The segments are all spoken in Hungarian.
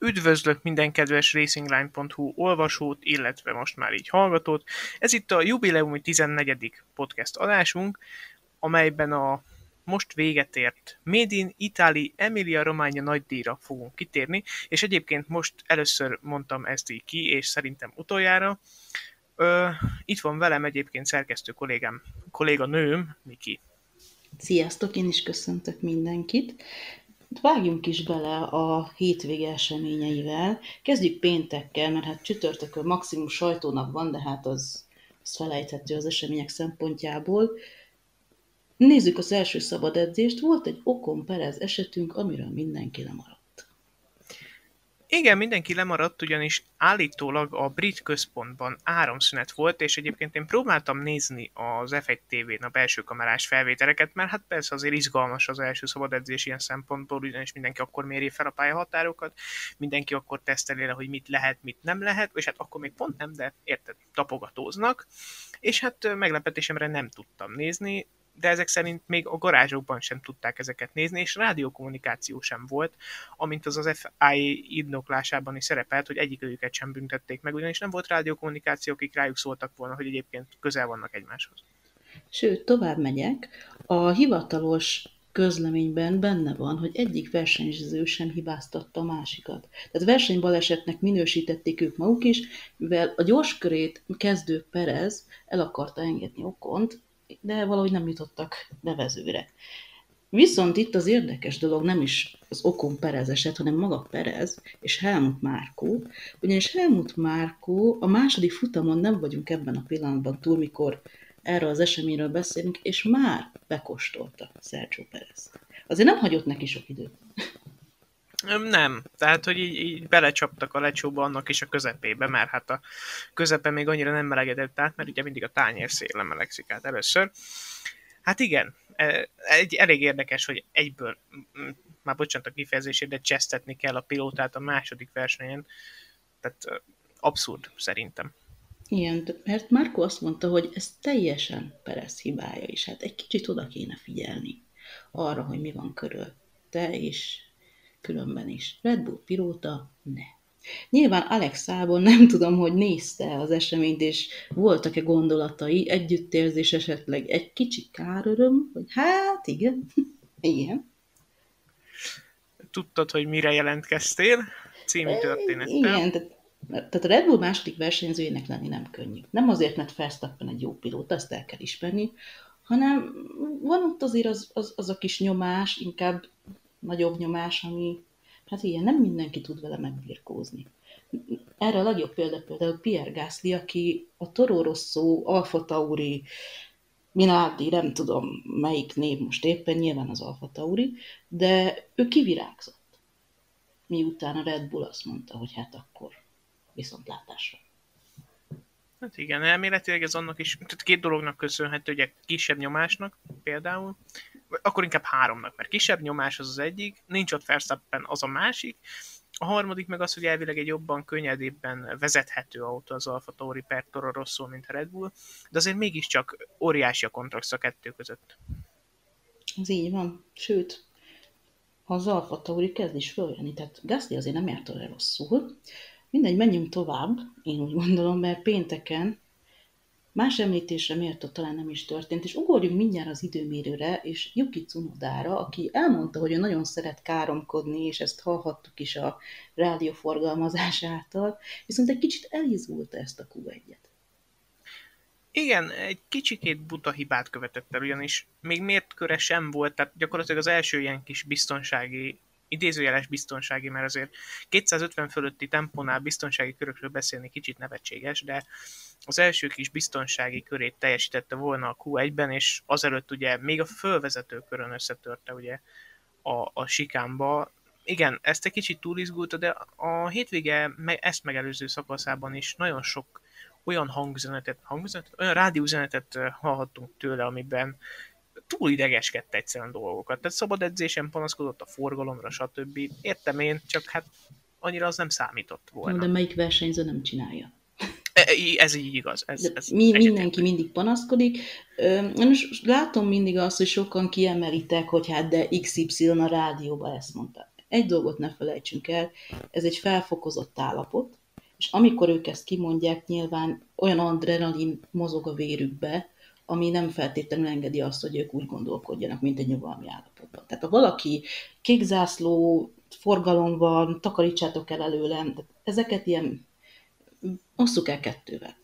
Üdvözlök minden kedves racingline.hu olvasót, illetve most már így hallgatót. Ez itt a jubileumi 14. podcast adásunk, amelyben a most véget ért Made in Italy Emilia Romagna nagydíjra fogunk kitérni, és egyébként most először mondtam ezt így ki, és szerintem utoljára. Itt van velem egyébként szerkesztő kolléganőm, Miki. Sziasztok, én is köszöntök mindenkit. Vágjunk is bele a hétvége eseményeivel. Kezdjük péntekkel, mert hát csütörtökön maximum sajtónap van, de hát az felejthető az események szempontjából. Nézzük az első szabad edzést. Volt egy Ocon Perez esetünk, amiről mindenki lemaradt. Igen, mindenki lemaradt, ugyanis állítólag a brit központban áramszünet volt, és egyébként én próbáltam nézni az F1 TV-n a belső kamerás felvételeket, mert hát persze azért izgalmas az első szabad edzés ilyen szempontból, ugyanis mindenki akkor méri fel a pályahatárokat, mindenki akkor teszteli le, hogy mit lehet, mit nem lehet, és hát akkor még pont nem, de érted, tapogatóznak, és hát meglepetésemre nem tudtam nézni, de ezek szerint még a garázsokban sem tudták ezeket nézni, és rádiókommunikáció sem volt, amint az FIA indoklásában is szerepelt, hogy egyikőjüket sem büntették meg, ugyanis nem volt rádiókommunikáció, akik rájuk szóltak volna, hogy egyébként közel vannak egymáshoz. Sőt, tovább megyek. A hivatalos közleményben benne van, hogy egyik versenyző sem hibáztatta a másikat. Tehát versenybalesetnek minősítették ők maguk is, mivel a gyorskörét kezdő Perez el akarta engedni Ocont, de valahogy nem jutottak nevezőre. Viszont itt az érdekes dolog nem is az Ocon Perez eset, hanem maga Perez és Helmut Marko, ugyanis Helmut Marko a második futamon nem vagyunk ebben a pillanatban túl, mikor erről az eseményről beszélünk, és már bekóstolta Sergio Perez. Azért nem hagyott neki sok időt. Nem, tehát, hogy így belecsaptak a lecsóba annak is a közepébe, mert hát a közepe még annyira nem melegedett át, mert ugye mindig a tányér széle melegszik át először. Hát igen, elég érdekes, hogy egyből, már bocsánat a kifejezését, de csesztetni kell a pilótát a második versenyen, tehát abszurd szerintem. Igen, mert Marko azt mondta, hogy ez teljesen Perez hibája is. Hát egy kicsit oda kéne figyelni arra, hogy mi van körülte, és különben is. Red Bull pilóta, ne. Nyilván Alex Albon nem tudom, hogy nézte az eseményt, és voltak-e gondolatai, együttérzés esetleg egy kicsi káröröm, hogy hát igen, igen. Tudtad, hogy mire jelentkeztél? Című történettel. Igen, tehát a Red Bull második versenyzőjének lenni nem könnyű. Nem azért, mert Verstappen egy jó pilóta, azt el kell ismerni, hanem van ott azért az a kis nyomás, inkább nagyobb nyomás, ami, hát igen, nem mindenki tud vele megbirkózni. Erre a legjobb példa például Pierre Gasly, aki a Toro Rosso, Alfa Tauri, Minardi, nem tudom melyik név most éppen, nyilván az Alfa Tauri, de ő kivirágzott. Miután a Red Bull azt mondta, hogy hát akkor viszontlátásra. Hát igen, elméletileg ez annak is, tehát két dolognak köszönhető, ugye kisebb nyomásnak például, akkor inkább háromnak, mert kisebb nyomás az az egyik, nincs ott Verstappen, az a másik, a harmadik meg az, hogy elvileg egy jobban, könnyedébben vezethető autó az Alfa Tauri per Toro Rosso, mint a Red Bull, de azért mégiscsak óriási a kontraszt a kettő között. Ez így van, sőt, az Alfa Tauri kezd is följönni, tehát Gasly azért nem járt olyan rosszul. Mindegy, menjünk tovább, én úgy gondolom, mert pénteken más említésre méltó talán nem is történt, és ugorjunk mindjárt az időmérőre, és Yuki Tsunodára, aki elmondta, hogy ő nagyon szeret káromkodni, és ezt hallhattuk is a rádióforgalmazás által, viszont egy kicsit elizgulta ezt a Q1-et. Igen, egy kicsikét buta hibát követett el, ugyanis még mértköre sem volt, tehát gyakorlatilag az első ilyen kis biztonsági, idézőjeles biztonsági, mert azért 250 fölötti tempónál biztonsági körökről beszélni kicsit nevetséges, de az első kis biztonsági körét teljesítette volna a Q1-ben, és azelőtt ugye még a fölvezető körön összetörte ugye a sikánba. Igen, ezt egy kicsit túlizgulta, de a hétvége ezt megelőző szakaszában is nagyon sok olyan olyan rádióüzenetet hallhattunk tőle, amiben túl idegeskedett egyszerűen dolgokat. Tehát szabad edzésen panaszkodott a forgalomra, stb. Értem én, csak hát annyira az nem számított volna. De melyik versenyző nem csinálja? Ez így igaz. Mindenki mindig panaszkodik. Most látom mindig azt, hogy sokan kiemelitek, hogy hát de XY a rádióban ezt mondta. egy dolgot ne felejtsünk el, ez egy felfokozott állapot, és amikor ők ezt kimondják, nyilván olyan adrenalin mozog a vérükbe, ami nem feltétlenül engedi azt, hogy ők úgy gondolkodjanak, mint egy nyugalmi állapotban. Tehát ha valaki kékzászló, forgalom van, takarítsátok el előlem, ezeket ilyen osszuk el kettővel.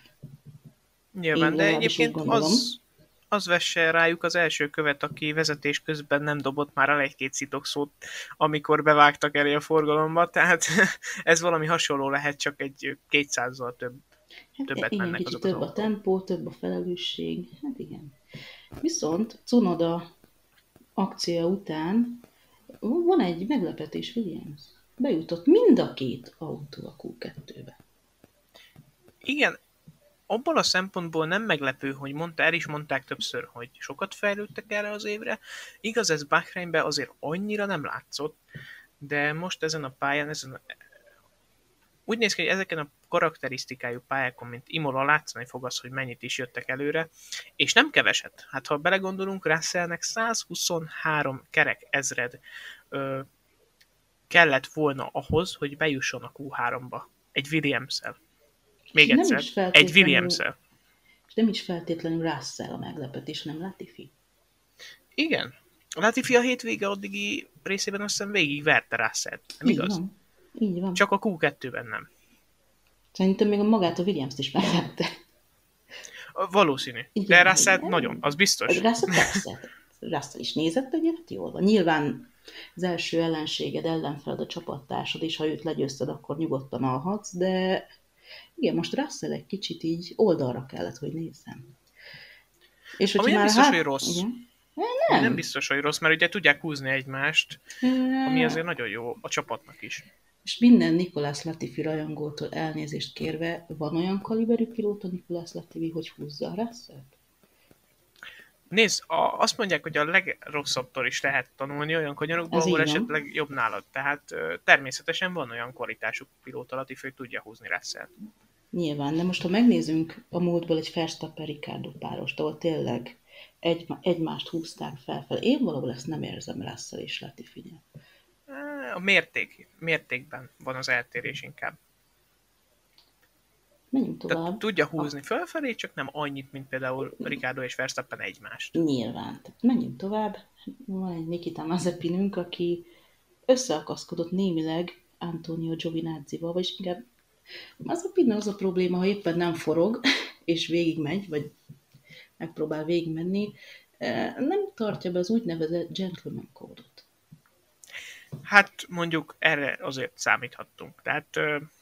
Én Nyilván, de legalábbis úgy egyébként gondolom. az vesse rájuk az első követ, aki vezetés közben nem dobott már el egy-két szitokszót, amikor bevágtak elé a forgalomba, tehát ez valami hasonló lehet, csak egy 200-zal többet Igen, mennek kicsit azok az több a autók. tempó, több a felelősség. Hát igen. Viszont Cunoda akcia után van egy meglepetés, Williams. Bejutott mind a két autó a Q2-be. Igen, abból a szempontból nem meglepő, hogy el is mondták többször, hogy sokat fejlődtek erre az évre. Igaz, ez Bahreinben azért annyira nem látszott, de most ezen a pályán, úgy néz ki, hogy ezeken a karakterisztikájú pályákon, mint Imola, látszani fog az, hogy mennyit is jöttek előre, és nem keveset. Hát ha belegondolunk, Russellnek 123 kerek ezred kellett volna ahhoz, hogy bejusson a Q3-ba. Egy Williams-szel. Még Nem egyszer, is egy feltétlenül, Williams-szel. és nem is feltétlenül Russell a meglepetés, nem Latifi. Igen. Latifi a hétvége addigi részében azt hiszem végig verte Russellt. Nem Így igaz? van. Így van. Csak a Q2-ben nem. Szerintem még a magát a Williams-t is megvette. Valószínű. De Igen, Russell nagyon, az biztos. Russell persze. Russell is nézett egyet, hát jól van. Nyilván az első ellenséged, ellenfeled a csapattársad, és ha őt legyőzted, akkor nyugodtan alhatsz, de igen, most Russell egy kicsit így oldalra kellett, hogy nézzem. És Ami hogyha nem már biztos, hogy rossz. Igen. Ami nem Nem. biztos, hogy rossz, mert ugye tudják húzni egymást, ami azért nagyon jó a csapatnak is. És minden Nicolas Latifi rajongótól elnézést kérve, van olyan kaliberű pilóta Nicolas Latifi, hogy húzza a Russellt? Nézd, azt mondják, hogy a legrosszabbtól is lehet tanulni olyan kanyarokból, Ez ahol így van. esetleg jobb nálad. Tehát természetesen van olyan kvalitású pilóta Latifi, hogy tudja húzni Russellt. Nyilván, de most ha megnézzünk a múltból egy Verstappen-Ricardo párost, ahol tényleg egymást húzták felfelé, én valahol ezt nem érzem Russell és Latifinél. A mértékben van az eltérés inkább. Menjünk Tehát tovább. tudja húzni fölfelé, csak nem annyit, mint például Ricardo és Verstappen egymást. Nyilván. Tehát menjünk tovább. Van egy Nikita Mazepinünk, aki összeakaszkodott némileg Antonio Giovinazzival, vagyis inkább Mazepinnel az a probléma, ha éppen nem forog, és végigmegy, vagy megpróbál végigmenni, nem tartja be az úgynevezett gentleman kódot. Hát mondjuk erre azért számíthattunk. Tehát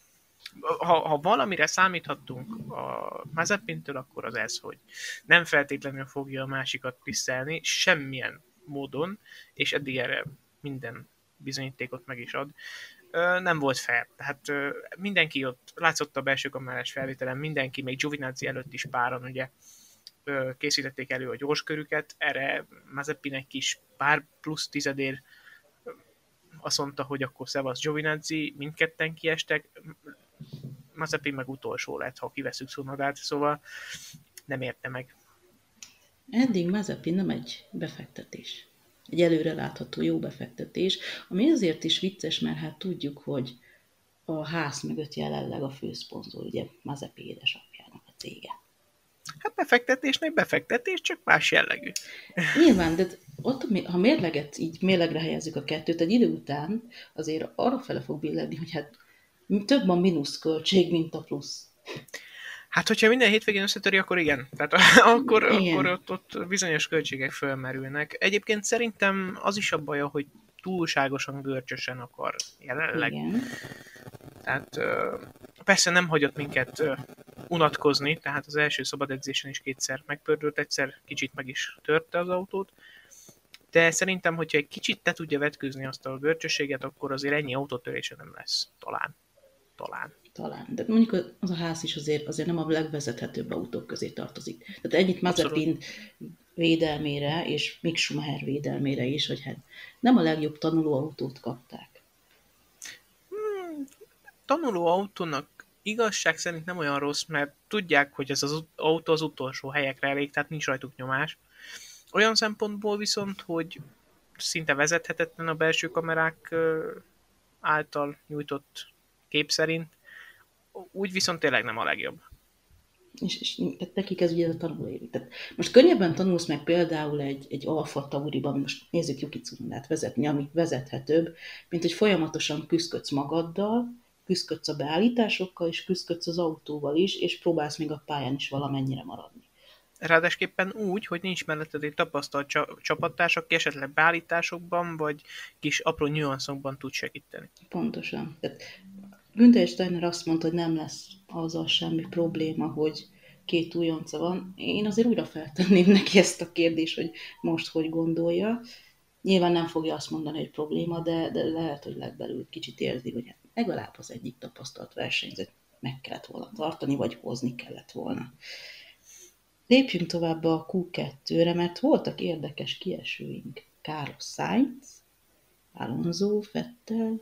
ha valamire számíthattunk a Mazepintől, akkor az ez, hogy nem feltétlenül fogja a másikat tisztelni, semmilyen módon, és eddig erre minden bizonyítékot meg is ad. Nem volt fair. Tehát mindenki ott, látszott a belső kamerás felvételen, mindenki, még Giovinazzi előtt is páran ugye készítették elő a gyorskörüket, erre Mazepin egy kis pár plusz tizedér azt mondta, hogy akkor szevasz Giovinazzi, mindketten kiestek, Mazepin meg utolsó lett, ha kiveszünk Cunodát, szóval nem érte meg. Eddig Mazepin nem egy befektetés. Egy előrelátható jó befektetés, ami azért is vicces, mert hát tudjuk, hogy a ház mögött jelenleg a főszponzor, ugye Mazepin édesapjának a cége. Hát befektetésnek befektetés, csak más jellegű. Nyilván, de ott, ha mérleget így mérlegre helyezzük a kettőt, egy idő után azért arra fele fog billenni, hogy hát több a mínusz költség, mint a plusz. Hát, hogyha minden hétvégén összetöri, akkor igen. Tehát akkor ott bizonyos költségek fölmerülnek. Egyébként szerintem az is a baja, hogy túlságosan görcsösen akar jelenleg. Igen. Tehát persze nem hagyott minket unatkozni, tehát az első szabad edzésen is kétszer megpördült, egyszer kicsit meg is törte az autót, de szerintem, hogyha egy kicsit te tudja vetkőzni azt a görcsösséget, akkor azért ennyi autótörése nem lesz. Talán. De mondjuk az a ház is azért nem a legvezethetőbb autók közé tartozik. Tehát ennyit Mazepin védelmére, és Mick Schumacher védelmére is, hogy hát nem a legjobb tanulóautót kapták. Tanuló autónak igazság szerint nem olyan rossz, mert tudják, hogy ez az autó az utolsó helyekre elég, tehát nincs rajtuk nyomás. Olyan szempontból viszont, hogy szinte vezethetetlen a belső kamerák által nyújtott kép szerint, úgy viszont tényleg nem a legjobb. És tehát nekik ez ugye a tanulóévi. Tehát most könnyebben tanulsz meg például egy Alfa Tauriban, most nézzük Yuki Tsunodát vezetni, ami vezethetőbb, mint hogy folyamatosan küzdködsz magaddal, küzdködsz a beállításokkal, és küzdködsz az autóval is, és próbálsz még a pályán is valamennyire maradni. Ráadásképpen úgy, hogy nincs melletted egy tapasztalt csapattárs, aki esetleg beállításokban, vagy kis apró nüanszokban tud segíteni. Pontosan. Tehát Günther Steiner azt mondta, hogy nem lesz azzal semmi probléma, hogy két újonca van. Én azért újra feltenném neki ezt a kérdést, hogy most hogy gondolja. Nyilván nem fogja azt mondani, hogy probléma, de lehet, hogy legbelül kicsit érzi, hogy legalább az egyik tapasztalt versenyzőt meg kellett volna tartani, vagy hozni kellett volna. Lépjünk tovább a Q2-re, mert voltak érdekes kiesőink. Carlos Sainz, Alonso, Vettel.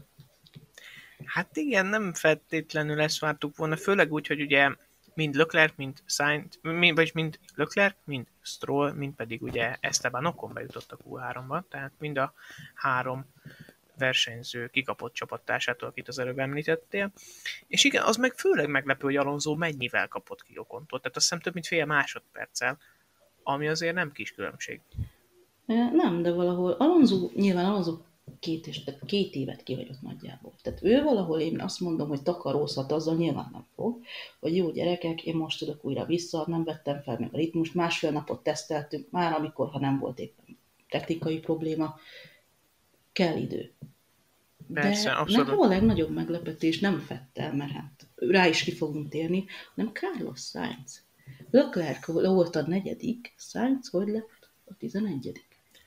Hát igen, nem feltétlenül ezt vártuk volna, főleg úgy, hogy ugye mind Leclerc, mind Sainz, mind Leclerc, mind Stroll, mind pedig ugye Esteban Ocon bejutott a Q3-ba, tehát mind a három versenyző kikapott csapattársától, akit az előbb említettél. És igen, az meg főleg meglepő, hogy Alonso mennyivel kapott ki Ocontól, tehát azt hiszem több mint fél másodperccel, ami azért nem kis különbség. Nem, de valahol nyilván Alonso két évet kihagyott nagyjából. Tehát ő valahol, én azt mondom, hogy takarózhat, azzal nyilván nem fog, hogy jó gyerekek, én most tudok újra vissza, nem vettem fel meg a ritmust, másfél napot teszteltünk, már amikor, ha nem volt éppen technikai probléma, kell idő. Persze, De abszolút. nekem a legnagyobb meglepetés nem Vettel, mert hát rá is ki fogunk térni, hanem Carlos Sainz. Leclerc volt a negyedik, Sainz hogy lett a 11.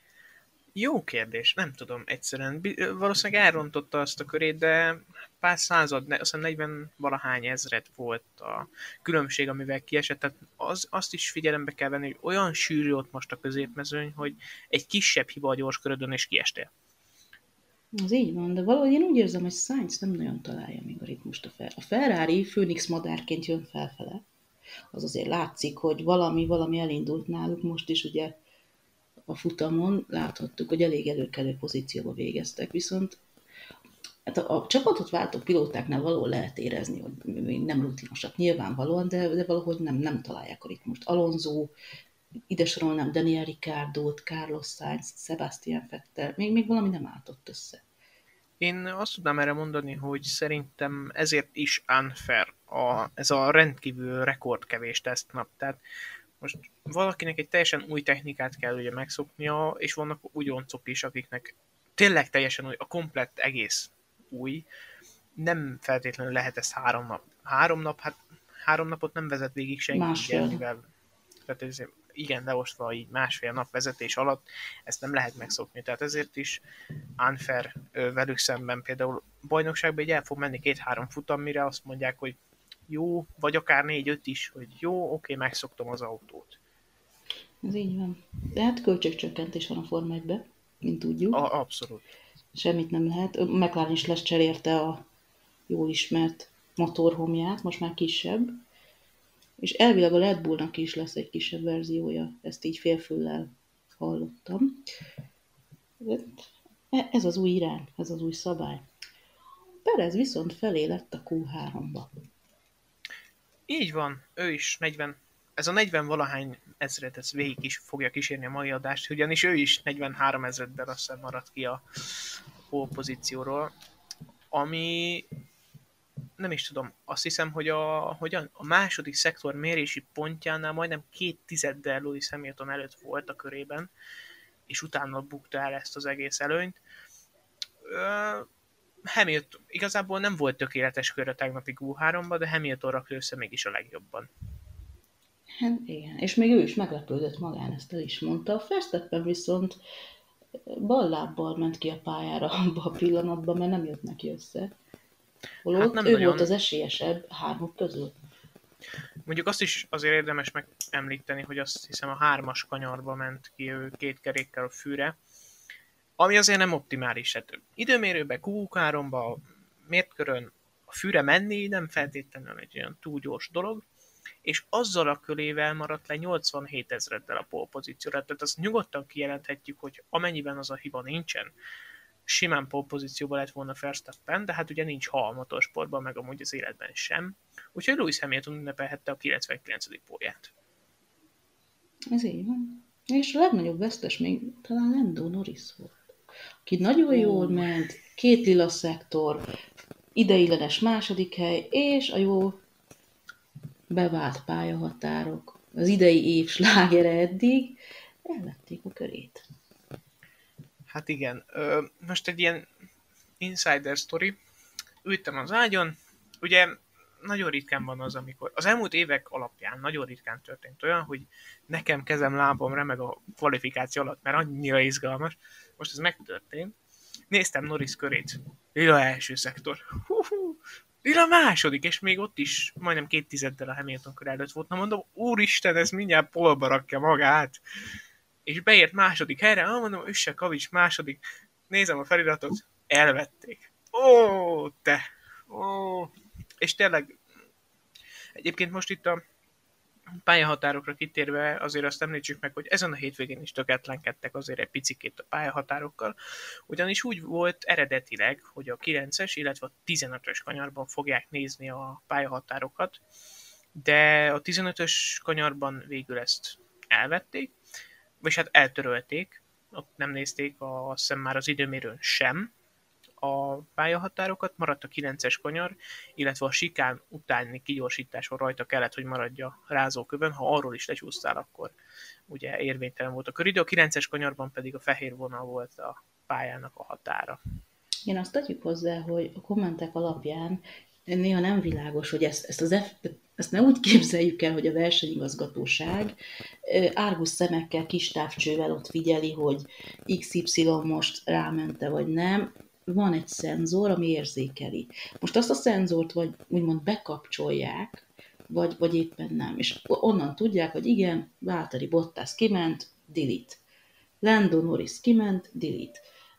Jó kérdés, nem tudom egyszerűen. Valószínűleg elrontotta azt a körét, de pár század, azt hiszem 40 valahány ezred volt a különbség, amivel kiesett. Tehát azt is figyelembe kell venni, hogy olyan sűrű ott most a középmezőny, hogy egy kisebb hiba a gyorskörödön és kiestél. Az így van, de valahogy én úgy érzem, hogy Sainz nem nagyon találja még a ritmust a Ferrari Főnix madárként jön felfele. Az azért látszik, hogy valami elindult náluk most is, ugye a futamon láthattuk, hogy elég előkelő pozícióba végeztek, viszont hát a csapatot váltó pilótáknál valahol lehet érezni, hogy még nem rutinosak nyilvánvalóan, de valahogy nem találják a ritmust. Alonso, ide sorolnám Daniel Ricciardót, Carlos Sainz, Sebastian Vettel, még valami nem álltott össze. Én azt tudnám erre mondani, hogy szerintem ezért is unfair ez a rendkívül rekordkevés tesztnap. Tehát most valakinek egy teljesen új technikát kell ugye megszoknia, és vannak újoncok is, akiknek tényleg teljesen új, a komplett egész új. Nem feltétlenül lehet ez 3 nap. 3 nap, hát 3 napot nem vezet végig senki, Másfél. mivel tehát ez, igen, leosztva így másfél nap vezetés alatt, ezt nem lehet megszokni. Tehát ezért is unfair velük szemben. Például bajnokságban így el fog menni 2-3 futam, mire azt mondják, hogy jó, vagy akár 4-5 is, hogy jó, oké, megszoktam az autót. Ez így van. De hát költségcsökkentés van a Forma 1-ben, mint tudjuk. Abszolút. Semmit nem lehet. McLaren is lecserélte a jól ismert motorhomját, most már kisebb. És elvileg a Red Bullnak is lesz egy kisebb verziója, ezt így félfüllel hallottam. Ez az új irány, ez az új szabály. Perez viszont felé lett a Q3-ba. Így van, ő is 40, ez a 40 valahány ezred, ez végig is fogja kísérni a mai adást, ugyanis ő is 43 ezreddel azt hiszem maradt ki a pole pozícióról, ami nem is tudom, azt hiszem, hogy a második szektor mérési pontjánál majdnem 2 Lewis Hamilton előtt volt a körében, és utána bukta el ezt az egész előnyt. Hamilton igazából nem volt tökéletes kör a tegnapi Q3-ban, de Hamilton rakta össze mégis a legjobban. Hát igen, és még ő is meglepődött magán, ezt el is mondta. A Verstappen viszont ballábbal ment ki a pályára abban a pillanatban, mert nem jött neki össze. Holott Hát nem ő nagyon. volt az esélyesebb hármuk közül. Mondjuk azt is azért érdemes megemlíteni, hogy azt hiszem a 3-as kanyarba ment ki ő 2 kerékkel a fűre, ami azért nem optimális. Hát időmérőben, Q3-ba, mértkörön a fűre menni nem feltétlenül egy olyan túl gyors dolog, és azzal a körével maradt le 87 ezreddel a pole pozícióra. Tehát azt nyugodtan kijelenthetjük, hogy amennyiben az a hiba nincsen, simán pole pozícióban lett volna Verstappen, de hát ugye nincs ha a motorsportban, meg amúgy az életben sem. Úgyhogy Lewis Hamilton ünnepelhette a 99. pólját. Ez így van. És a legnagyobb vesztes még talán Lando Norris volt, aki nagyon jól ment, 2 lila szektor, ideiglenes második hely, és a jó bevált pályahatárok, az idei év slágere eddig, elvették a körét. Hát igen, most egy ilyen insider story. Ültem az ágyon, ugye nagyon ritkán van az, amikor... Az elmúlt évek alapján nagyon ritkán történt olyan, hogy nekem kezem, lábam remeg a kvalifikáció alatt, mert annyira izgalmas. Most ez megtörtént. Néztem Norris körét. Lila első szektor. Lila második, és még ott is majdnem 2 tizeddel a Hamilton kör előtt volt. Na mondom, úristen, ez mindjárt polba rakja magát. És beért második helyre, mondom, üsse kavics második. Nézem a feliratot, elvették. Ó, te! Ó! És tényleg, egyébként most itt a pályahatárokra kitérve azért azt említsük meg, hogy ezen a hétvégén is tökéletlenkedtek azért egy picikét a pályahatárokkal, ugyanis úgy volt eredetileg, hogy a 9-es, illetve a 15-ös kanyarban fogják nézni a pályahatárokat, de a 15-ös kanyarban végül ezt elvették, vagy hát eltörölték, ott nem nézték azt hiszem már az időmérőn sem a pályahatárokat, maradt a 9-es kanyar, illetve a sikán utáni kigyorsításon rajta kellett, hogy maradja rázókövön, ha arról is lecsúsztál, akkor ugye érvénytelen volt a köridő, a 9-es kanyarban pedig a fehér vonal volt a pályának a határa. Én azt tegyük hozzá, hogy a kommentek alapján néha nem világos, hogy ezt ne úgy képzeljük el, hogy a versenyigazgatóság árgus szemekkel, kis távcsővel ott figyeli, hogy XY most rámente vagy nem. Van egy szenzor, ami érzékeli. Most azt a szenzort vagy úgymond bekapcsolják, vagy éppen nem. És onnan tudják, hogy igen, Valtteri Bottas kiment, delete. Lando Norris kiment, delete.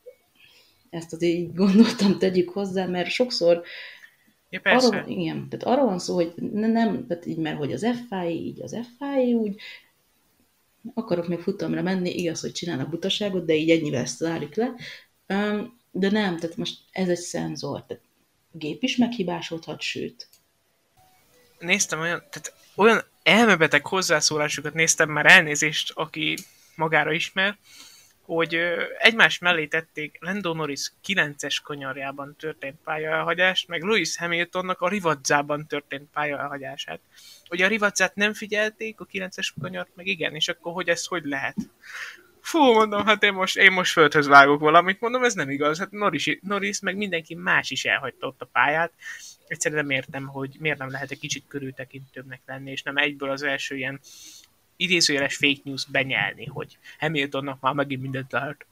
Ezt azért így gondoltam, tegyük hozzá, mert sokszor Ja, persze. tehát arról van szó, hogy nem, tehát így, mert hogy az FIA így, az FIA úgy, akarok még futamra menni, igaz, hogy csinálnak butaságot, de így ennyivel ezt zárjuk le. De nem, tehát most ez egy szenzor, tehát a gép is meghibásodhat, sőt. Néztem olyan elmebeteg hozzászólásokat néztem már, elnézést, aki magára ismer, hogy egymás mellé tették Lando Norris 9-es kanyarjában történt pályaelhagyást, meg Lewis Hamiltonnak a Rivazzában történt pályaelhagyását. Ugye a Rivazzát nem figyelték, a 9-es kanyart meg igen, és akkor hogy ez hogy lehet? Fú, mondom, hát én most földhöz vágok valamit, mondom, ez nem igaz. Hát Norris meg mindenki más is elhagyta ott a pályát. Egyszerűen nem értem, hogy miért nem lehet egy kicsit körültekintőbbnek lenni, és nem egyből az első ilyen idézőjeles fake news benyelni, hogy Hamiltonnak már megint mindent lehet.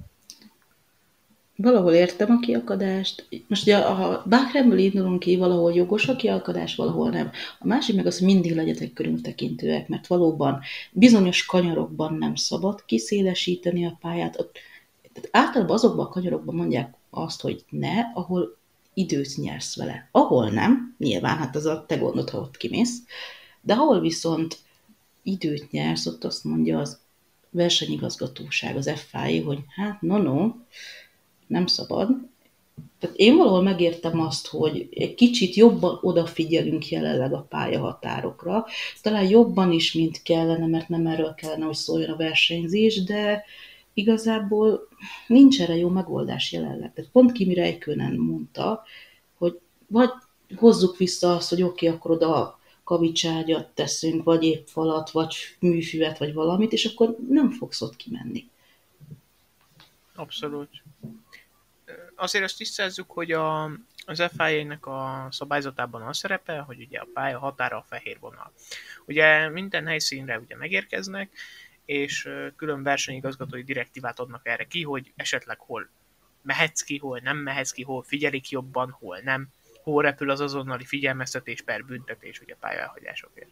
Valahol értem a kiakadást. Most ugye, ha Bahrainből indulunk ki, valahol jogos a kiakadás, valahol nem. A másik meg az, hogy mindig legyetek körültekintőek, mert valóban bizonyos kanyarokban nem szabad kiszélesíteni a pályát. Tehát általában azokban a kanyarokban mondják azt, hogy ne, ahol időt nyersz vele. Ahol nem, nyilván, hát az a te gondod, ha ott kimész, de ahol viszont időt nyersz, ott azt mondja az versenyigazgatóság, az FIA, hogy hát no, nem szabad. Tehát én valahol megértem azt, hogy egy kicsit jobban odafigyelünk jelenleg a pályahatárokra, talán jobban is, mint kellene, mert nem erről kellene, hogy szóljon a versenyzés, de igazából nincs erre jó megoldás jelenleg. Tehát pont Kimi Räikkönen mondta, hogy vagy hozzuk vissza azt, hogy oké, akkor oda kavicságyat teszünk, vagy épp falat, vagy műfüvet, vagy valamit, és akkor nem fogsz ott kimenni. Abszolút. Azért azt tisztázzuk, hogy az FIA-nek a szabályzatában az szerepel, hogy ugye a pálya határa a fehér vonal. Ugye minden helyszínre ugye megérkeznek, és külön versenyigazgatói direktívát adnak erre ki, hogy esetleg hol mehetsz ki, hol nem mehetsz ki, hol figyelik jobban, hol nem, hol repül az azonnali figyelmeztetés per büntetés ugye pályaelhagyásokért.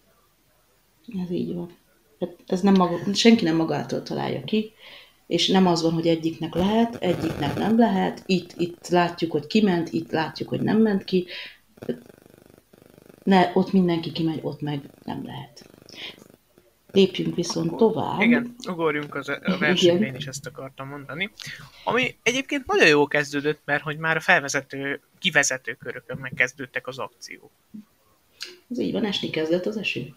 Ez így van. Ez senki nem magától találja ki, és nem az van, hogy egyiknek lehet, egyiknek nem lehet, itt látjuk, hogy kiment, itt látjuk, hogy nem ment ki. ne, ott mindenki kimegy, ott meg nem lehet. Lépjünk viszont Akkor, tovább. igen, ugorjunk a versenybe, én Igen. is ezt akartam mondani. Ami egyébként nagyon jól kezdődött, mert hogy már a kivezető körökön megkezdődtek az akciók. Ez így van, esni kezdett az eső.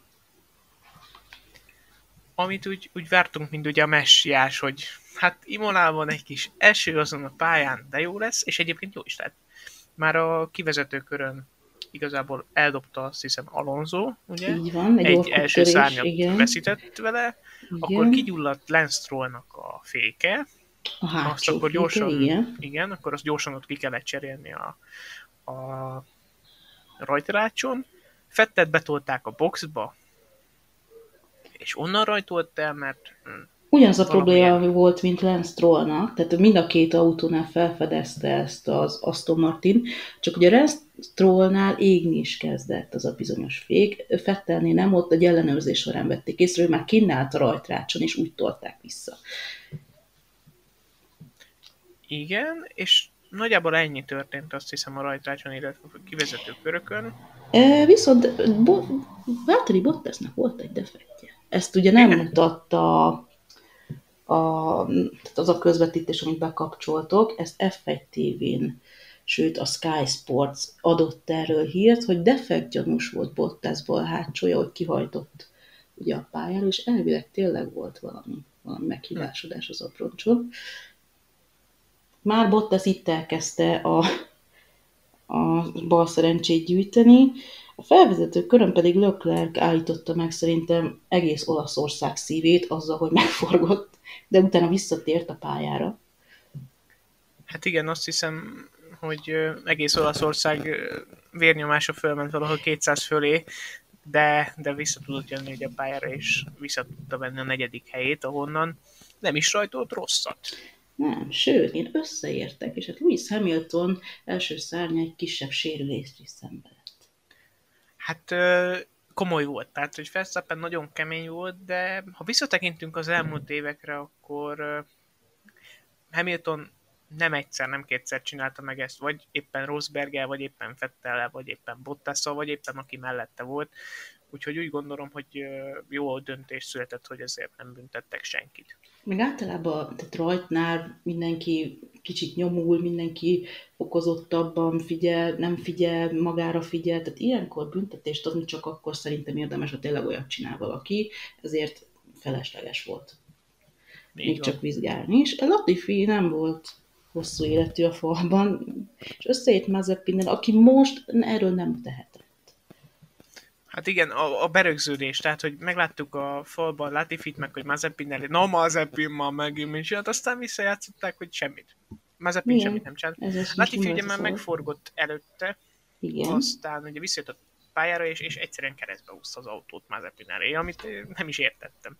Amit úgy vártunk, mint ugye a messiás, hogy hát Imolában egy kis eső azon a pályán, de jó lesz, és egyébként jó is lett. Már a kivezető körön igazából eldobta, azt hiszem, Alonso, ugye? Így van, egy Egy első orkuptörés, szárnyat igen. veszített vele, akkor Igen. kigyulladt Lance Strollnak a féke, A azt hátsó akkor féke, gyorsan, igen. igen, akkor azt gyorsan ott ki kellett cserélni a rajtrácson. Fettet betolták a boxba, és onnan rajtolt el, mert Ugyanaz a probléma valamilyen... volt, mint Lance Strollnak, tehát mind a két autónál felfedezte ezt az Aston Martin, csak ugye Lance Strollnál égni is kezdett az a bizonyos fék. Fettelnél nem, ott egy ellenőrzés során vették észre, hogy már kinn állt a rajtrácson, és úgy tolták vissza. Igen, és nagyjából ennyi történt, azt hiszem, a rajtrácson, illetve a kivezető körökön. Viszont Valtteri Bottasnak volt egy defektje. Ezt ugye nem Igen? mutatta tehát az a közvetítés, amit bekapcsoltok, ezt F1 TV-n, sőt a Sky Sports adott erről hírt, hogy defekt gyanús volt Bottasból a hátsója, hogy kihajtott ugye a pályára, és elvileg tényleg volt valami meghibásodás az aproncson. Már Bottas itt elkezdte a bal szerencsét gyűjteni, a felvezető körön pedig Leclerc állította meg szerintem egész Olaszország szívét azzal, hogy megforgott, de utána visszatért a pályára. Hát igen, azt hiszem, hogy egész Olaszország vérnyomása fölment valahol 200 fölé, de vissza tudott jönni ugye a pályára, és vissza tudta venni a 4. helyét, ahonnan nem is rajtolt rosszat. Nem, sőt, én összeértek, és hát Lewis Hamilton első szárnya egy kisebb sérülést is szenvedett. Hát komoly volt, tehát hogy Verstappen nagyon kemény volt, de ha visszatekintünk az elmúlt évekre, akkor Hamilton nem egyszer, nem kétszer csinálta meg ezt, vagy éppen Rosberggel, vagy éppen Vettellel, vagy éppen Bottasszal, vagy éppen aki mellette volt. Úgyhogy úgy gondolom, hogy jó döntés született, hogy ezért nem büntettek senkit. Meg általában tehát rajtnál mindenki kicsit nyomul, mindenki fokozottabban figyel, nem figyel, magára figyel, tehát ilyenkor büntetést adni csak akkor szerintem érdemes, ha tényleg olyat csinál valaki, ezért felesleges volt még csak vizsgálni is. A Latifi nem volt hosszú életű a falban, és összeért Mazepinnel, aki most erről nem tehetett. Hát igen, a berögződés, tehát hogy megláttuk a falban Latifit, meg hogy Mazepinnel, na Mazepin ma megint is, hát aztán visszajátszották, hogy semmit. Mazepin semmit nem csinált. Latifi ugye már megforgott előtte, igen. Aztán ugye visszajött a pályára, és egyszerűen keresztbe úszta az autót Mazepin elé, amit nem is értettem.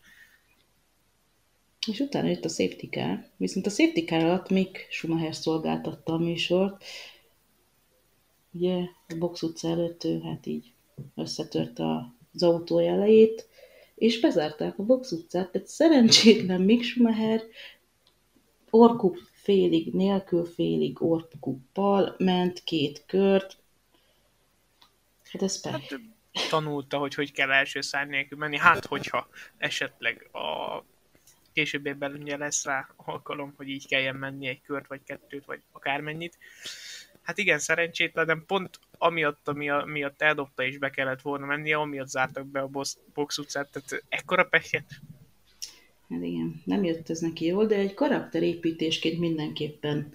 És utána jött a safety car, viszont a safety car alatt Mick Schumacher szolgáltatta a műsort. Ugye a box utca előtt ő hát így összetört az autója elejét, és bezárták a box utcát, tehát szerencsétlen Mick Schumacher orkup félig nélkül, félig orkuppal ment 2 kört. Hát ez pech. Hát tanulta, hogy kell első szárny nélkül menni, hát hogyha esetleg a későbbiekben ugye lesz rá alkalom, hogy így kelljen menni egy kört, vagy 2, vagy akármennyit. Hát igen, szerencsétlen, de pont amiatt, miatt eldobta és be kellett volna mennie, amiatt zártak be a box utcát, tehát ekkora pechet. Hát igen, nem jött ez neki jól, de egy karakterépítésként mindenképpen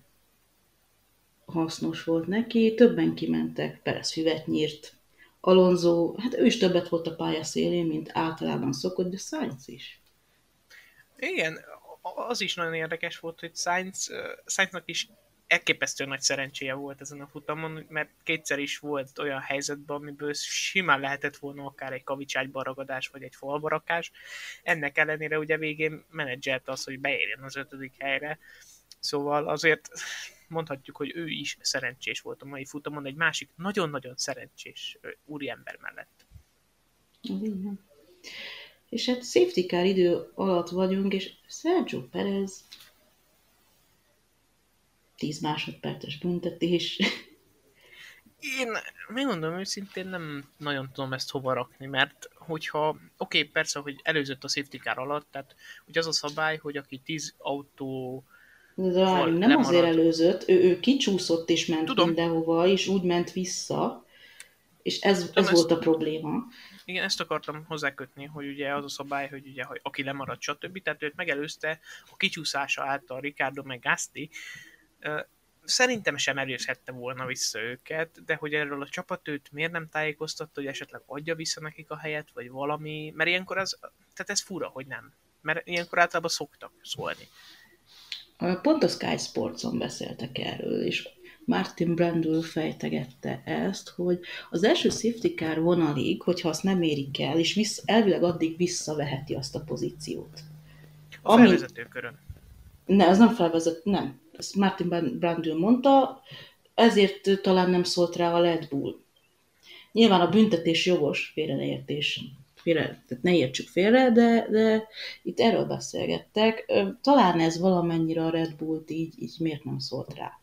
hasznos volt neki. Többen kimentek, Perez füvet nyírt. Alonso, hát ő is többet volt a pálya szélén, mint általában szokott, de Sainz is. Igen, az is nagyon érdekes volt, hogy Sainznak is elképesztő nagy szerencséje volt ezen a futamon, mert kétszer is volt olyan helyzetben, amiből simán lehetett volna akár egy kavicságyba ragadás, vagy egy falba rakás. Ennek ellenére ugye végén menedzselte az, hogy beérjen az 5. helyre. Szóval azért mondhatjuk, hogy ő is szerencsés volt a mai futamon, egy másik nagyon-nagyon szerencsés úriember mellett. Igen. És hát safety car idő alatt vagyunk, és Sergio Perez 10 másodperces büntetés. Én megmondom őszintén, nem nagyon tudom ezt hova rakni, mert hogyha, oké, persze, hogy előzött a safety car alatt, tehát hogy az a szabály, hogy aki 10 autóval De várjunk, nem azért lemarad, előzött, ő kicsúszott és ment tudom, mindenhova, és úgy ment vissza, és ez tudom, volt ezt, a probléma. igen, ezt akartam hozzákötni, hogy ugye az a szabály, hogy ugye, ha aki lemarad, stb. Tehát őt megelőzte a kicsúszása által Ricardo meg Gasly. Szerintem sem erőzhette volna vissza őket, de hogy erről a csapat őt miért nem tájékoztatta, hogy esetleg adja vissza nekik a helyet, vagy valami, mert ilyenkor tehát ez fura, hogy nem. Mert ilyenkor általában szoktak szólni. Pont a Sky Sportson beszéltek erről, és Martin Brundle fejtegette ezt, hogy az első safety car vonalig, hogyha azt nem érik el, és elvileg addig visszaveheti azt a pozíciót. A Ami, felvezetőkörön. ne, az nem felvezet, nem. Ezt Martin Brundle mondta, ezért talán nem szólt rá a Red Bull. Nyilván a büntetés jogos, félre ne értés, tehát ne értsük félre, de itt erről beszélgettek. Talán ez valamennyire a Red Bullt így miért nem szólt rá.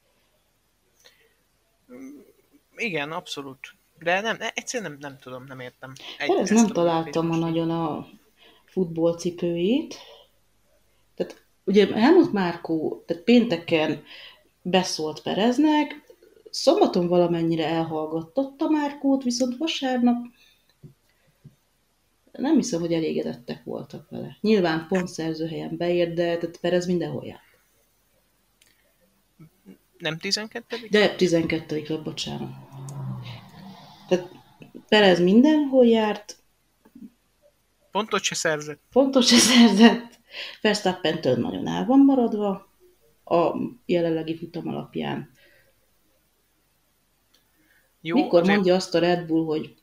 Igen, abszolút. De nem, egyszerűen nem tudom, nem értem Perez ezt nem a büntetést találta ma most így. nagyon a futballcipőit. Tehát ugye Helmut Márkó tehát pénteken beszólt Pereznek, szombaton valamennyire elhallgattatta Márkót, viszont vasárnap nem hiszem, hogy elégedettek voltak vele. Nyilván pontszerző helyen beért, de tehát Perez mindenhol járt. Nem 12. De 12. lett, bocsánat. Tehát Perez mindenhol járt, Pontot se szerzett. fontos se szerzett. Verstappen-től nagyon el van maradva a jelenlegi futam alapján. Jó, Mikor azért mondja azt a Red Bull, hogy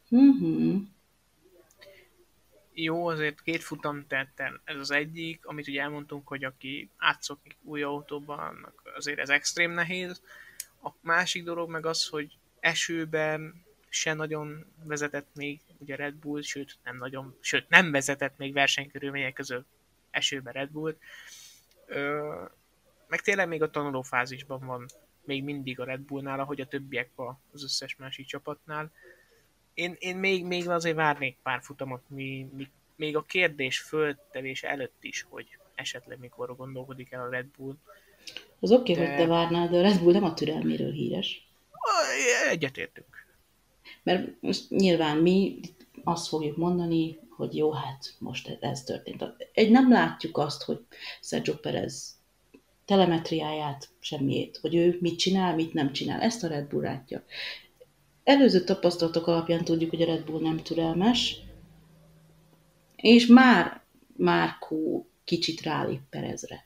jó, azért két futam telt el. Ez az egyik, amit ugye elmondtunk, hogy aki átszokik új autóban, annak azért ez extrém nehéz. A másik dolog meg az, hogy esőben se nagyon vezetett még ugye Red Bull, sőt nem vezetett még versenykörülmények között esőben Red Bull. Meg tényleg még a tanulófázisban van még mindig a Red Bullnál, ahogy a többiek az összes másik csapatnál. Én még azért várnék pár futamot, még a kérdés föltevése előtt is, hogy esetleg mikor gondolkodik el a Red Bull. az oké, hogy te De várnál, de a Red Bull nem a türelméről híres. egyetértünk. Mert most nyilván mi azt fogjuk mondani, hogy jó, hát most ez történt. Egy nem látjuk azt, hogy Sergio Perez telemetriáját, semmiét, hogy ő mit csinál, mit nem csinál. Ezt a Red Bull látja. Előző tapasztalatok alapján tudjuk, hogy a Red Bull nem türelmes, és már Márkó kicsit rálép Perezre.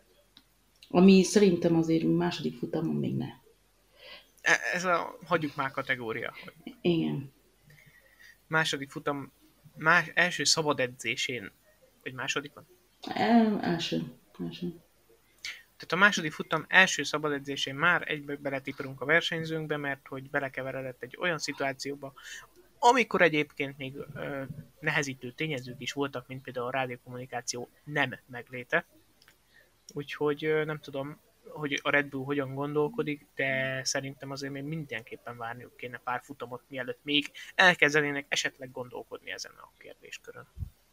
Ami szerintem azért második futamon még ne. Ez a hagyjuk már kategória. Igen. Második futam első szabad edzésén, vagy másodikon? Első. Tehát a második futam első szabad edzésén már egybe beletiprunk a versenyzőnkbe, mert hogy belekeveredett egy olyan szituációba, amikor egyébként még nehezítő tényezők is voltak, mint például a rádiókommunikáció nem megléte. Úgyhogy nem tudom, hogy a Red Bull hogyan gondolkodik, de szerintem azért még mindenképpen várniuk kéne pár futamot, mielőtt még elkezdenének esetleg gondolkodni ezen a kérdéskörön.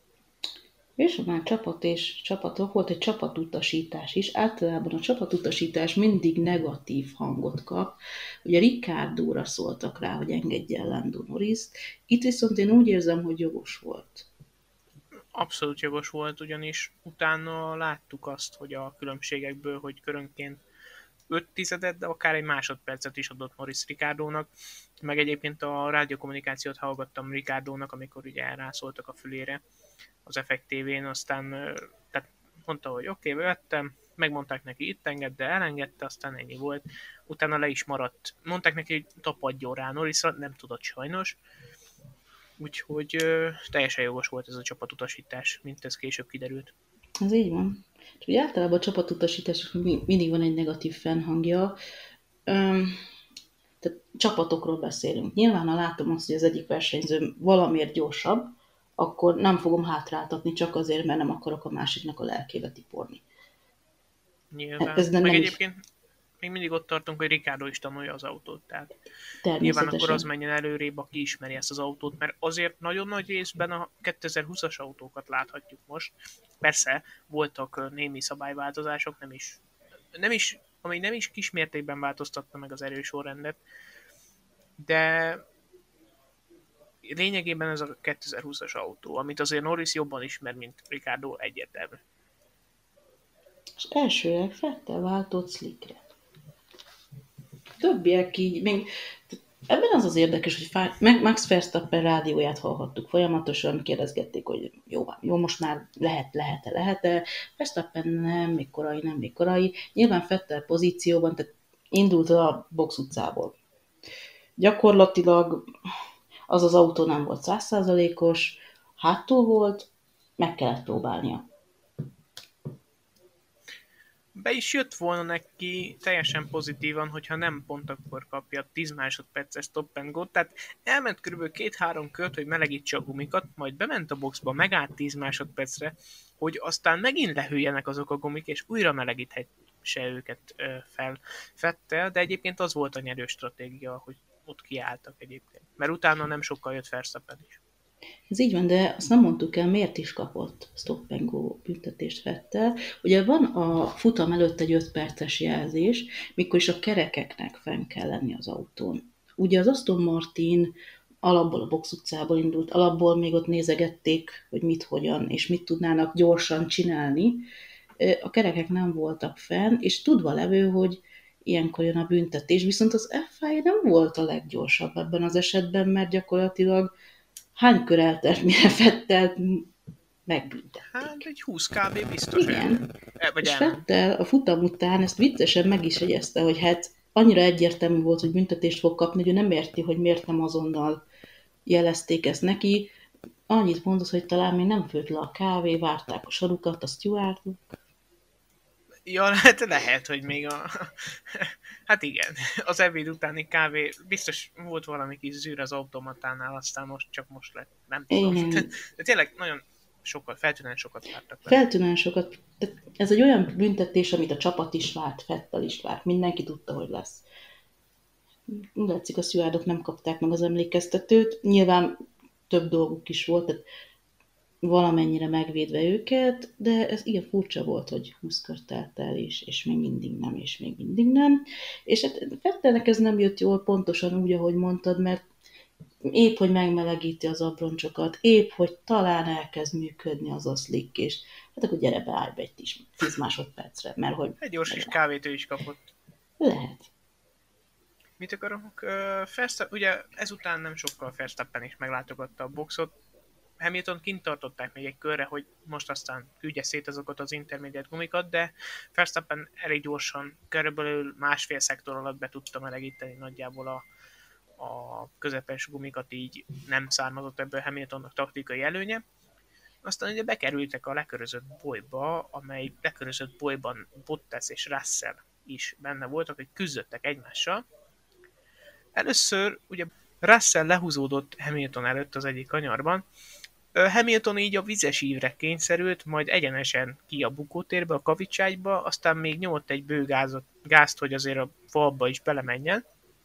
És ha már csapat és csapatok, volt egy csapatutasítás is. Általában a csapatutasítás mindig negatív hangot kap. Ugye Ricciardóra szóltak rá, hogy engedje el Lando Norrist. Itt viszont én úgy érzem, hogy jogos volt. Abszolút jogos volt, ugyanis utána láttuk azt, hogy a különbségekből, hogy körönként 5 tizedet, de akár egy másodpercet is adott Norris Ricciardónak, meg egyébként a rádiókommunikációt hallgattam Ricciardónak, amikor ugye rászóltak a fülére az Effekt TV-n, aztán tehát mondta, hogy oké, vettem, megmondták neki itt engedd, de elengedte, aztán ennyi volt. Utána le is maradt. Mondták neki, hogy tapadjon rá Norrisra, nem tudott sajnos. Úgyhogy teljesen jogos volt ez a csapatutasítás, mint ez később kiderült. Ez így van. És ugye általában a csapatutasításnak mindig van egy negatív fennhangja. Tehát csapatokról beszélünk. Nyilván, ha látom azt, hogy az egyik versenyző valamiért gyorsabb, akkor nem fogom hátráltatni csak azért, mert nem akarok a másiknak a lelkébe tiporni. Nyilván. Ez nem Meg is. egyébként még mindig ott tartunk, hogy Ricardo is tanulja az autót, tehát nyilván akkor az Természetesen. menjen előrébb, aki ismeri ezt az autót, mert azért nagyon nagy részben a 2020-as autókat láthatjuk most. Persze voltak némi szabályváltozások, ami nem is kismértékben változtatta meg az erősorrendet, de lényegében ez a 2020-as autó, amit azért Norris jobban ismer, mint Ricardo, egyértelmű. És elsőleg Vettel váltott Slickre. Többiek így, még ebben az az érdekes, hogy Max Verstappen rádióját hallhattuk folyamatosan, kérdezgették, hogy jó, most már lehet-e. Verstappen nem, még korai. Nyilván Vettel pozícióban, tehát indult a box utcából. Gyakorlatilag az autó nem volt 100%-os, hátul volt, meg kellett próbálnia. Be is jött volna neki teljesen pozitívan, hogyha nem pont akkor kapja 10 másodperces stop and go, tehát elment kb. 2-3 kört, hogy melegítse a gumikat, majd bement a boxba, megállt 10 másodpercre, hogy aztán megint lehűljenek azok a gumik, és újra melegíthesse őket fel Vettel, de egyébként az volt a nyerő stratégia, hogy ott kiálltak egyébként, mert utána nem sokkal jött Verstappen is. Ez így van, de azt nem mondtuk el, miért is kapott stop and go büntetést Vettel. Ugye van a futam előtt egy 5 perces jelzés, mikor is a kerekeknek fenn kell lenni az autón. Ugye az Aston Martin alapból a box utcából indult, alapból még ott nézegették, hogy mit, hogyan és mit tudnának gyorsan csinálni. A kerekek nem voltak fenn, és tudva levő, hogy ilyenkor jön a büntetés, viszont az FIA nem volt a leggyorsabb ebben az esetben, mert gyakorlatilag hány kör eltelt, mire Vettelt megbüntették? Hát egy 20 kb. Biztos Igen. vagy És elment. Vettel a futam után ezt viccesen meg is jegyezte, hogy hát annyira egyértelmű volt, hogy büntetést fog kapni, hogy ő nem érti, hogy miért nem azonnal jelezték ezt neki. Annyit mondott, hogy talán még nem főtt le a kávé, várták a sarukat, a stewardok. Ja, hát lehet, hogy még Hát igen, az ebéd utáni kávé, biztos volt valami kis zűr az automatánál, aztán most lett, nem tudom. Én De tényleg nagyon feltűnően sokat vártak vele. feltűnően sokat. Ez egy olyan büntetés, amit a csapat is várt, Vettel is várt, mindenki tudta, hogy lesz. Látszik, a stewardok nem kapták meg az emlékeztetőt. Nyilván több dolguk is volt, tehát valamennyire megvédve őket, de ez ilyen furcsa volt, hogy 20 kört telt el, és még mindig nem, és még mindig nem. És hát Vettelnek ez nem jött jól pontosan úgy, ahogy mondtad, mert épp, hogy megmelegíti az abroncsokat, épp, hogy talán elkezd működni az a slick, és hát akkor gyere, beállj be egy 10 másodpercre, mert hogy... Egy gyors kis kávét ő is kapott. Lehet. Mit akarok? Ugye ezután nem sokkal Verstappen is meglátogatta a boxot. Hamilton kint tartották még egy körre, hogy most aztán küldje szét azokat az intermediate gumikat, de Verstappen elég gyorsan, körülbelül másfél szektor alatt be tudta melegíteni nagyjából a közepes gumikat, így nem származott ebből Hamiltonnak taktikai előnye. Aztán ugye bekerültek a lekörözött bolyba, amely lekörözött bolyban Bottas és Russell is benne voltak, hogy küzdöttek egymással. Először ugye Russell lehúzódott Hamilton előtt az egyik kanyarban, Hamilton így a vizes ívre kényszerült, majd egyenesen ki a bukótérbe, a kavicságyba, aztán még nyomott egy bő gázt, hogy azért a falba is belemenjen.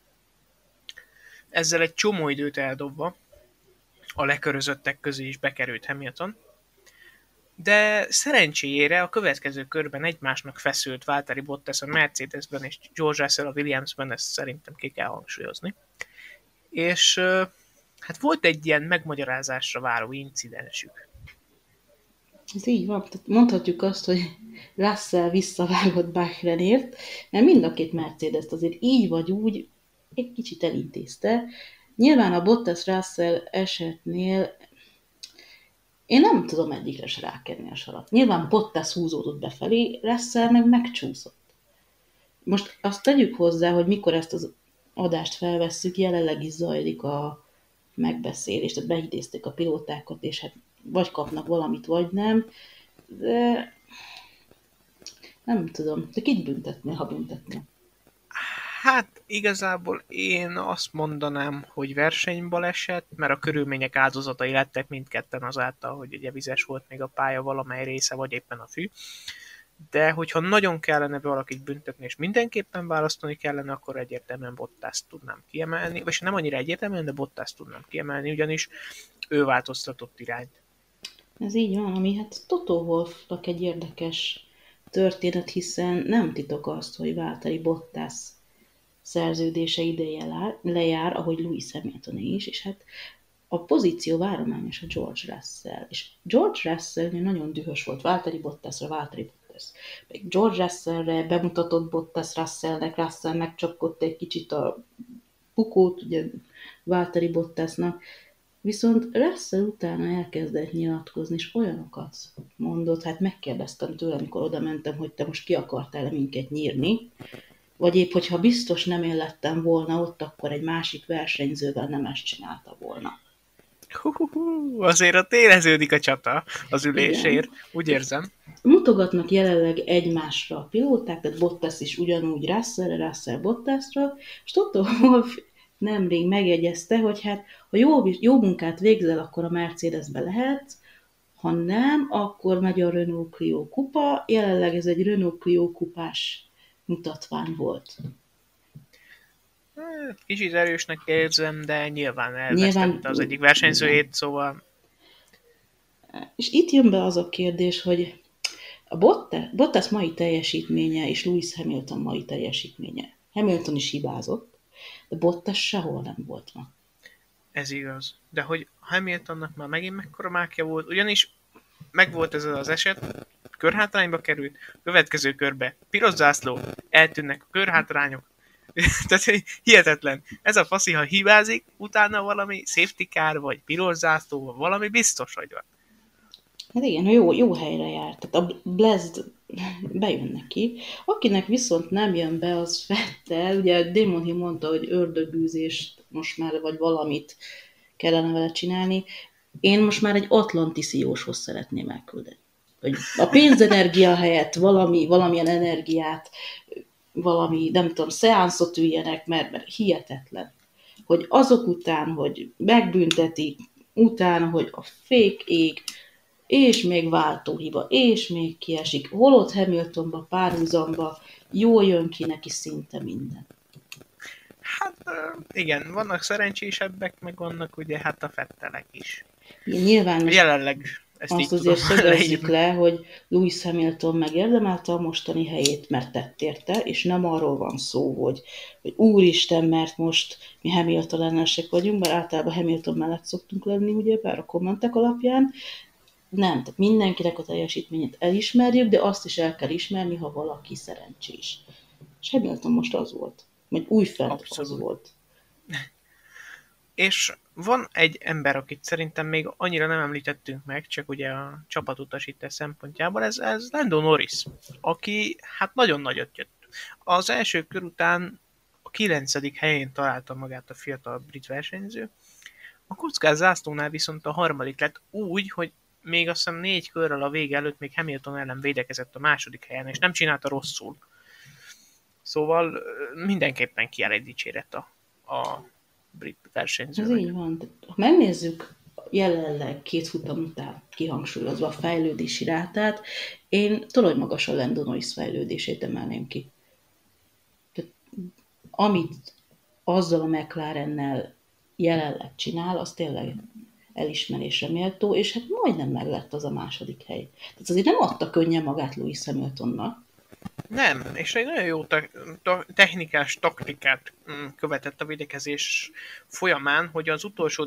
Ezzel egy csomó időt eldobva a lekörözöttek közé is bekerült Hamilton. De szerencséjére a következő körben egymásnak feszült Valtteri Bottas a Mercedesben és George Russell a Williamsben, ezt szerintem ki kell hangsúlyozni. És hát volt egy ilyen megmagyarázásra váró incidensük. Ez így van. Tehát mondhatjuk azt, hogy Russell visszavágott Bahrainért, mert mind a két Mercedes-t azért így vagy úgy egy kicsit elintézte. Nyilván a Bottas-Russell esetnél én nem tudom egyikre se rákenni a sarat. Nyilván Bottas húzódott befelé, Russell meg megcsúszott. Most azt tegyük hozzá, hogy mikor ezt az adást felvesszük, jelenleg is zajlik a megbeszélés, tehát beidézték a pilótákat, és hát vagy kapnak valamit, vagy nem, de nem tudom. Te kit büntetnél, ha büntetnél? Hát igazából én azt mondanám, hogy versenybaleset, mert a körülmények áldozatai lettek mindketten azáltal, hogy ugye vizes volt még a pálya valamely része, vagy éppen a fű. de hogyha nagyon kellene valakit büntetni, és mindenképpen választani kellene, akkor egyértelműen Bottaszt tudnám kiemelni, vagy nem annyira egyértelműen, de Bottaszt tudnám kiemelni, ugyanis ő változtatott irányt. Ez így van, ami hát Toto Wolffnak egy érdekes történet, hiszen nem titok azt, hogy Valtteri Bottas szerződése ideje lejár, ahogy Lewis Hamiltoné is, és hát a pozíció várományos a George Russell. És George Russell nagyon dühös volt Valtteri Bottasra. Még George Russellre bemutatott Bottas Russellnek, Russell megcsapkodta egy kicsit a bukót, ugye Valtteri Bottasnak, viszont Russell utána elkezdett nyilatkozni, és olyanokat mondott, hát megkérdeztem tőle, amikor oda mentem, hogy te most ki akartál minket nyírni, vagy épp, hogyha biztos nem én lettem volna ott, akkor egy másik versenyzővel nem ezt csinálta volna. Azért ott éreződik a csata az ülésért, Igen. úgy érzem. Mutogatnak jelenleg egymásra a pilóták, tehát Bottas is ugyanúgy Russellre, Russell Bottasra, és Toto Wolff nemrég megjegyezte, hogy hát ha jó munkát végzel, akkor a Mercedesbe lehet, ha nem, akkor megy a Renault Clio kupa. Jelenleg ez egy Renault Clio kupás mutatvány volt. Kicsit erősnek érzem, de nyilván Nyilván, elvesztette az egyik versenyzőjét, szóval... és itt jön be az a kérdés, hogy a Bottas mai teljesítménye és Lewis Hamilton mai teljesítménye. Hamilton is hibázott, de Bottas sehol nem volt ma. Ez igaz. De hogy Hamiltonnak már megint mekkora mákja volt, ugyanis megvolt ez az eset, körhátrányba került, következő körbe piros zászló, eltűnnek a körhátrányok. Tehát hihetetlen. Ez a faszi, ha hibázik, utána valami safety car, vagy piros zászló, valami biztos, hogy van. Hát igen, jó helyre járt. Tehát a Blazd bejön neki. Akinek viszont nem jön be, az Vettel. Ugye Damon Hill mondta, hogy ördögűzést most már, vagy valamit kellene vele csinálni. Én most már egy Atlantis jóshoz szeretném elküldeni. Hogy a pénzenergia helyett valamilyen energiát, valami, nem tudom, szeánszot üljenek, mert hihetetlen. Hogy azok után, hogy megbüntetik, utána, hogy a fék ég, és még váltóhiba, és még kiesik. Holott Hamiltonba, párhuzamba, jól jön ki neki szinte minden. Hát igen, vannak szerencsésebbek, meg vannak ugye hát a Fettelek is. Nyilván jelenleg ezt azt azért szögezzük le, hogy Lewis Hamilton megérdemelte a mostani helyét, mert tett érte, és nem arról van szó, hogy úristen, mert most mi Hamilton ellenesek vagyunk, bár általában Hamilton mellett szoktunk lenni, ugye, bár a kommentek alapján. Nem, tehát mindenkinek a teljesítményét elismerjük, de azt is el kell ismerni, ha valaki szerencsés. És Hamilton most az volt. Vagy újfent az volt. És van egy ember, akit szerintem még annyira nem említettünk meg, csak ugye a csapatutasítás szempontjából, ez Lando Norris, aki hát nagyon nagyot jött. Az első kör után a 9. helyén találta magát a fiatal brit versenyző, a kockás zászlónál viszont a 3. lett úgy, hogy még azt hiszem 4 körrel a vége előtt még Hamilton ellen védekezett a 2. helyen, és nem csinálta rosszul. Szóval mindenképpen kiáll egy dicséret a brit versenyzőnek. Ez így van. Ha megnézzük jelenleg 2 futam után kihangsúlyozva a fejlődési rátát, én torony magas a Lando Norris fejlődését emelném ki. Tehát, amit azzal a McLarennel jelenleg csinál, az tényleg elismerésre méltó, és hát majdnem meglett az a 2. hely. Tehát azért nem adta könnyen magát Lewis Hamiltonnak. Nem, és egy nagyon jó technikás taktikát követett a védekezés folyamán, hogy az utolsó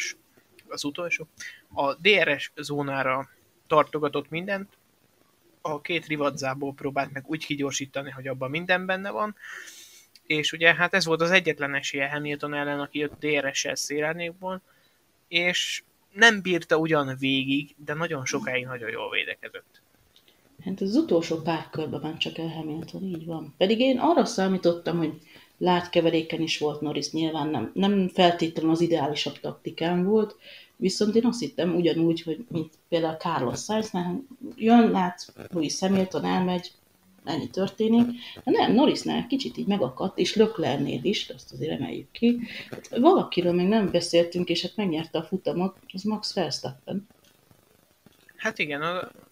a DRS zónára tartogatott mindent, a 2 rivadzából próbált meg úgy kigyorsítani, hogy abban minden benne van, és ugye hát ez volt az egyetlen esélye Hamilton ellen, aki jött DRS-sel szélárnyékból, és nem bírta ugyan végig, de nagyon sokáig nagyon jól védekezett. Hát az utolsó pár körben ment csak el Hamilton, így van. Pedig én arra számítottam, hogy látkeveréken is volt Norris, nyilván nem feltétlenül az ideálisabb taktikán volt, viszont én azt hittem ugyanúgy, hogy mint például Carlos Sainznál, jön, lát, Lewis Hamilton elmegy, ennyi történik. De nem, Norrisnál kicsit így megakadt, és Leclercnél is, azt azért emeljük ki. Hát valakiről még nem beszéltünk, és hát megnyerte a futamot, az Max Verstappen. Hát igen,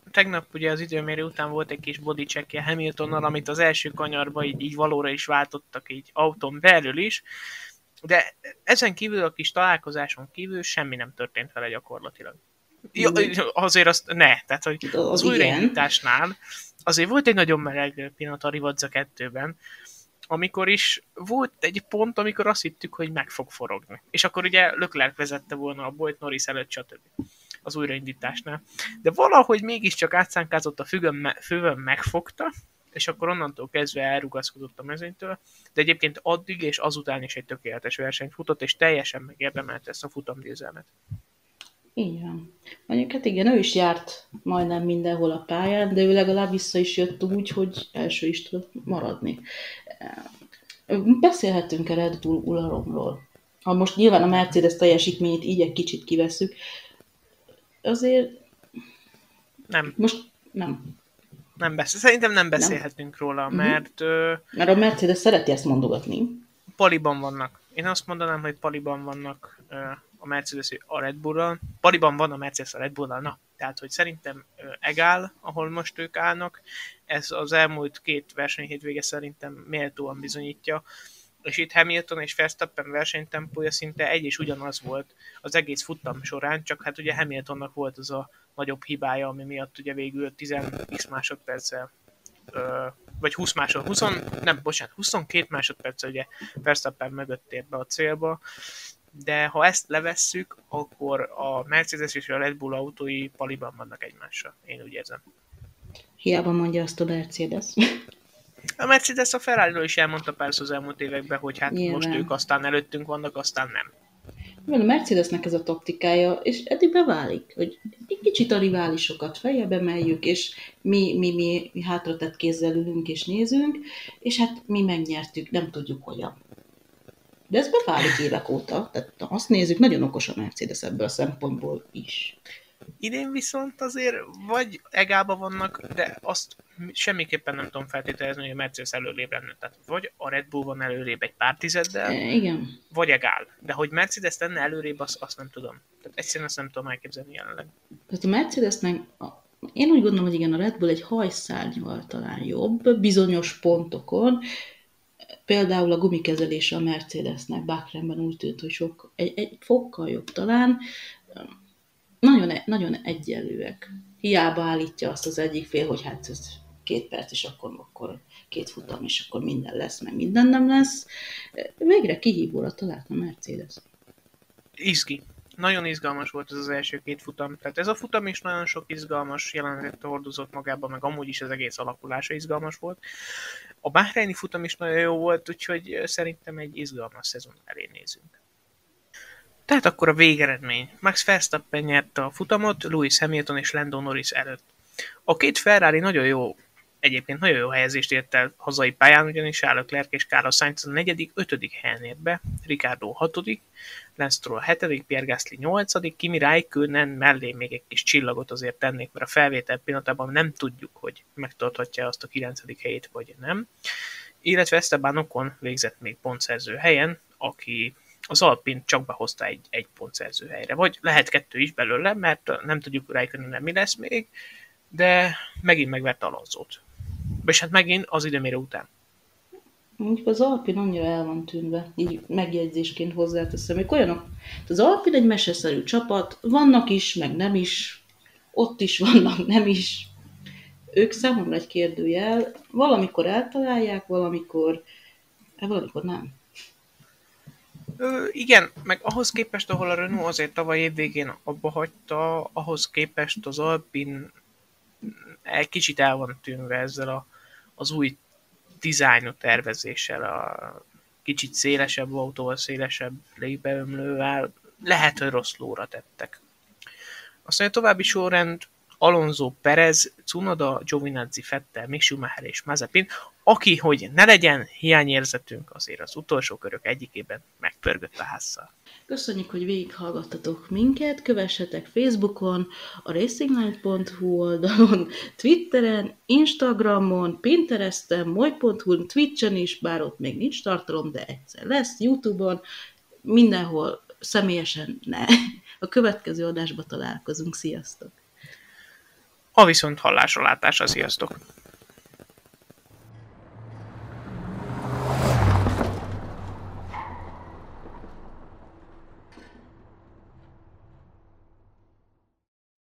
tegnap ugye az időmérő után volt egy kis bodycheckje Hamiltonnal, amit az első kanyarba így valóra is váltottak, így autón belül is, de ezen kívül a kis találkozáson kívül semmi nem történt vele gyakorlatilag. Ja, azért azt ne, tehát hogy az újraindításnál azért volt egy nagyon meleg pillanat a Rivadza 2-ben, amikor is volt egy pont, amikor azt hittük, hogy meg fog forogni. És akkor ugye Leclerc vezette volna a Bolt Norris előtt, stb. Az újraindításnál. De valahogy mégiscsak átszánkázott a főben megfogta, és akkor onnantól kezdve elrugaszkodott a mezőnytől, de egyébként addig és azután is egy tökéletes versenyt futott, és teljesen megérdemelte ezt a futamgyőzelmet. Így van. Mondjuk hát igen, ő is járt majdnem mindenhol a pályán, de ő legalább vissza is jött úgy, hogy első is tudott maradni. Beszélhetünk a Red Bull uralomról. Ha most nyilván a Mercedes teljesítményét így egy kicsit kivesszük, azért nem. Most nem. Szerintem nem beszélhetünk róla, mert... Mert a Mercedes szereti ezt mondogatni. Paliban vannak. Én azt mondanám, hogy paliban vannak a Mercedes a Red Bull-ral. Paliban van a Mercedes a Red Bull-ral, na. Tehát, hogy szerintem egál, ahol most ők állnak. Ez az elmúlt 2 versenyhétvége szerintem méltóan bizonyítja. És itt Hamilton és Verstappen versenytempója szinte egy és ugyanaz volt az egész futam során, csak hát ugye Hamiltonnak volt az a nagyobb hibája, ami miatt ugye végül 10x másodperccel vagy 22 másodperccel ugye Verstappen mögött ért be a célba, de ha ezt levesszük, akkor a Mercedes és a Red Bull autói paliban vannak egymásra. Én úgy érzem. Hiába mondja azt a Mercedes. A Mercedes a Ferrari-ról is elmondta persze az elmúlt években, hogy hát nyilván. Most ők aztán előttünk vannak, aztán nem. A Mercedesnek ez a taktikája, és eddig beválik, hogy egy kicsit a riválisokat feljebb emeljük, és mi hátratett kézzel ülünk és nézünk, és hát mi megnyertük, nem tudjuk hogyan. De ez beválik évek óta, tehát azt nézzük, nagyon okos a Mercedes ebből a szempontból is. Idén viszont azért vagy egálba vannak, de azt semmiképpen nem tudom feltételezni, hogy a Mercedes előrébb lenne. Tehát vagy a Red Bull van előrébb egy pár tizeddel, igen. Vagy egál. De hogy Mercedes lenne előrébb, azt nem tudom. Tehát egyszerűen azt nem tudom elképzelni jelenleg. Tehát a Mercedesnek, én úgy gondolom, hogy igen, a Red Bull egy hajszárnyval talán jobb, bizonyos pontokon. Például a gumikezelése a Mercedesnek Bakránban úgy tűnt, hogy egy fokkal jobb talán. Nagyon egyenlőek. Hiába állítja azt az egyik fél, hogy hát ez 2 perc, és akkor 2 futam, és akkor minden lesz, meg minden nem lesz. Végre kihívóra talált a Mercedes. Izgi. Nagyon izgalmas volt ez az első 2 futam. Tehát ez a futam is nagyon sok izgalmas jelenetet hordozott magába, meg amúgy is az egész alakulása izgalmas volt. A bahreini futam is nagyon jó volt, úgyhogy szerintem egy izgalmas szezon elé nézünk. Tehát akkor a végeredmény. Max Verstappen nyerte a futamot Lewis Hamilton és Lando Norris előtt. A 2 Ferrari egyébként nagyon jó helyezést ért el hazai pályán, ugyanis Charles Leclerc és Carlos Sainz a 4., 5. helyen ért be, Ricciardo 6., Lance Stroll 7., Pierre Gasly 8., Kimi Räikkönen mellé még egy kis csillagot azért tennék, mert a felvétel pillanatában nem tudjuk, hogy megtarthatja azt a 9. helyét, vagy nem. Illetve Esteban Ocon végzett még pontszerző helyen, aki az Alpine csak behozta egy pontszerző helyre. Vagy lehet 2 is belőle, mert nem tudjuk Räikkönen mi lesz még, de megint megverte Alonsót. És hát megint az időmérő után. Mondjuk az Alpine annyira el van tűnve, így megjegyzésként hozzáteszem, hogy olyanok, az Alpine egy meseszerű csapat, vannak is, meg nem is, ott is vannak, nem is. Ők számomra egy kérdőjel, valamikor eltalálják, valamikor nem. Igen, meg ahhoz képest, ahol a Renault azért tavaly évvégén abba hagyta, ahhoz képest az Alpine egy kicsit el van tűnve ezzel az új dizájnú tervezéssel, a kicsit szélesebb autóval, szélesebb légbeömlővel, lehet, hogy rossz lóra tettek. Aztán a további sorrend Alonso, Perez, Tsunoda, Giovinazzi, Vettel, Mick Schumacher és Mazepin, aki, hogy ne legyen hiányérzetünk, azért az utolsó körök egyikében megpörgött a házzal. Köszönjük, hogy végighallgattatok minket, kövessetek Facebookon, a racingline.hu oldalon, Twitteren, Instagramon, Pinteresten, moly.hu, Twitchen is, bár ott még nincs tartalom, de egyszer lesz, YouTube-on, mindenhol személyesen ne. A következő adásba találkozunk, sziasztok! A viszont hallásra látásra, sziasztok!